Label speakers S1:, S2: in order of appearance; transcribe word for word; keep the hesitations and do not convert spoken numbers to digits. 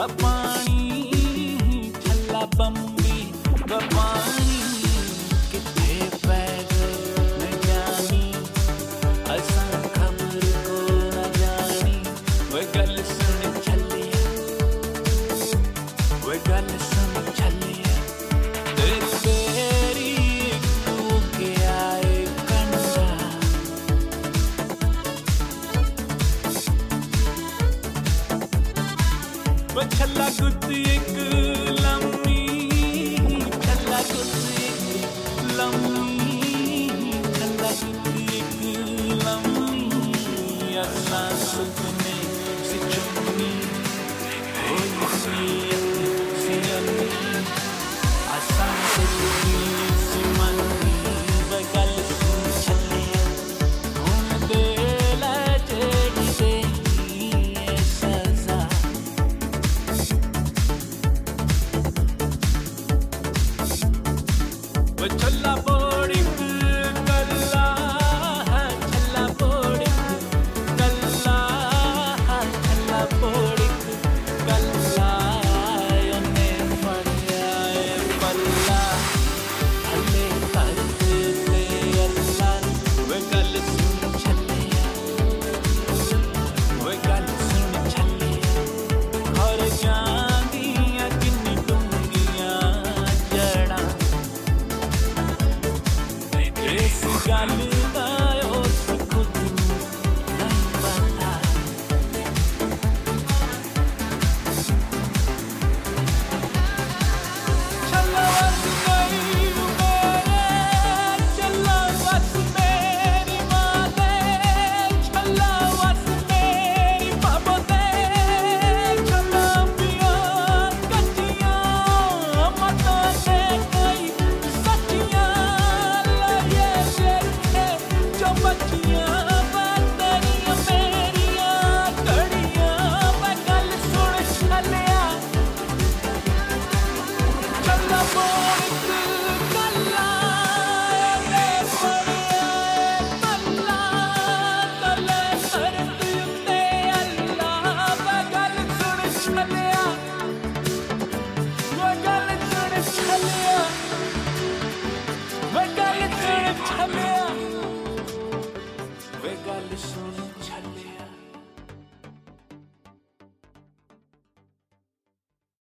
S1: पानी छल्ला बम्बी व पानी किथे पै गए न जानी असां खबर को न जानी वे गल सुन छलिया वे गल सुन छलिया तेरी बेरी तू के आए कंडा वो छल्ला गुत्त एक लम्मी छल्ला गुत्त एक लम्मी छल्ला गुत्त एक लम्मी अल्लाह सुपने से चुन्नी ओ सी